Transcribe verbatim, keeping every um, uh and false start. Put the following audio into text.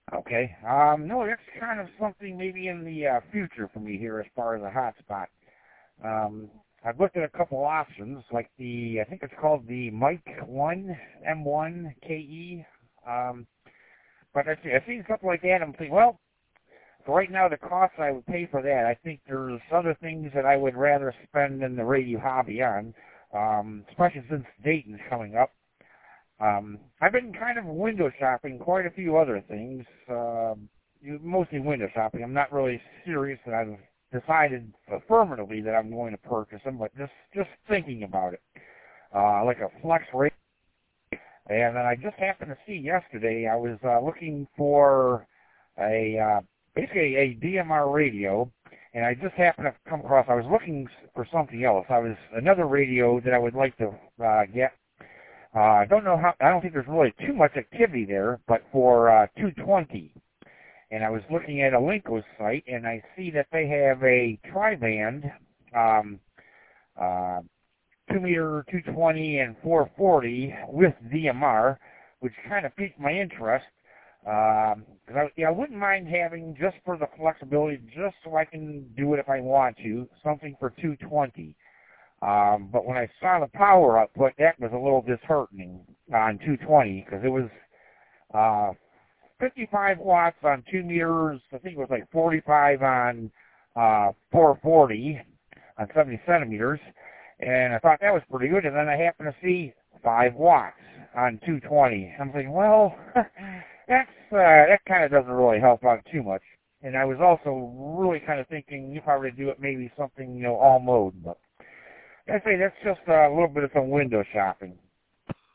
Okay. Um, no, that's kind of something maybe in the uh, future for me here as far as a hotspot. Um, I've looked at a couple options, like the, I think it's called the Mike one, M one K E. Um, but I see, I've seen something like that, and I'm thinking, well, for right now, the cost I would pay for that, I think there's other things that I would rather spend than the radio hobby on, um, especially since Dayton's coming up. Um, I've been kind of window shopping quite a few other things, uh, mostly window shopping. I'm not really serious that I've decided affirmatively that I'm going to purchase them, but just, just thinking about it. Uh, like a flex radio. And then I just happened to see yesterday, I was uh, looking for a, uh, basically a D M R radio, and I just happened to come across, I was looking for something else. I was, another radio that I would like to uh, get. Uh, I don't know how, I don't think there's really too much activity there, but for uh, two twenty. And I was looking at a Linko site, and I see that they have a tri-band, um, uh, two meter, two twenty, and four forty with D M R, which kind of piqued my interest. Um, cause I, yeah, I wouldn't mind having, just for the flexibility, just so I can do it if I want to, something for two twenty. Um, but when I saw the power output, that was a little disheartening on two twenty, because it was uh, fifty-five watts on two meters. I think it was like forty-five on uh, four forty on seventy centimeters, and I thought that was pretty good. And then I happened to see five watts on two twenty. I'm thinking, well, that's uh, that kind of doesn't really help out too much. And I was also really kind of thinking if I were to do it, maybe something, you know, all mode, but I say that's just a little bit of some window shopping.